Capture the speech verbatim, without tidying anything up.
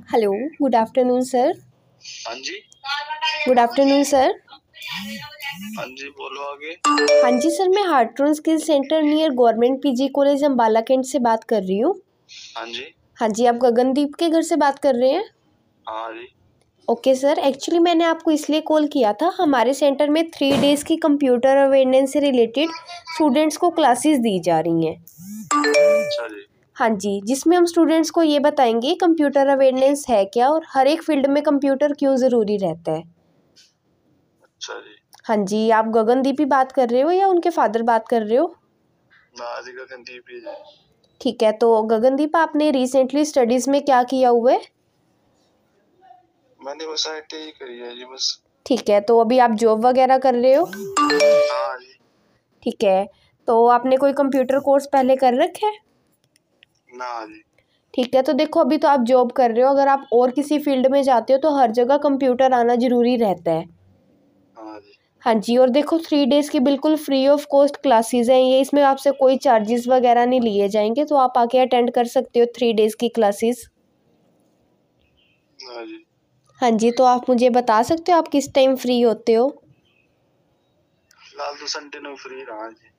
Hello, good afternoon sir. हाँ जी। Good afternoon sir. हाँ जी, बोलो आगे। हाँ जी सर, मैं Hartron skill centre near government PG college Ambala Cantt से बात कर रही हूँ। हाँ जी। हाँ जी, आप गगनदीप के घर से बात कर रहे हैं? हाँ जी। ओके सर, एक्चुअली मैंने आपको इसलिए कॉल किया था, हमारे सेंटर में थ्री डेज़ की कंप्यूटर अवेयरनेस से रिलेटेड स्टूडेंट्स को क्लासेस दी जा रही हैं। अच्छा जी। हाँ जी, जिसमें हम स्टूडेंट्स को ये बताएंगे कंप्यूटर अवेयरनेस है क्या और हर एक फील्ड में कंप्यूटर क्यों ज़रूरी रहता है। अच्छा जी। हाँ जी, आप गगनदीप ही बात कर रहे हो या उनके फादर बात कर रहे हो? ना जी, गगनदीप ही जी। ठीक है, तो गगनदीप आपने रिसेंटली स्टडीज़ में क्या किया हुआ है? मैंने बस आई टी आई करी है जी बस। ठीक है, तो अभी आप जॉब वगैरह कर रहे हो? हाँ जी। ठीक है, तो आपने कोई कंप्यूटर कोर्स पहले कर रखे है? ना जी। ठीक है, तो देखो अभी तो आप जॉब कर रहे हो, अगर आप और किसी फील्ड में जाते हो तो हर जगह कंप्यूटर आना ज़रूरी रहता है। हाँ जी। हाँ जी, और देखो थ्री डेज़ की बिल्कुल फ्री ऑफ कॉस्ट क्लासेस हैं ये, इसमें आपसे कोई चार्जेस वगैरह नहीं लिए जाएंगे, तो आप आके अटेंड कर सकते हो थ्री डेज़ की क्लासेस। हाँ जी। हाँ जी, तो आप मुझे बता सकते हो आप किस टाइम फ्री होते हो? फिलहाल तो संडे में फ्री रहा जी।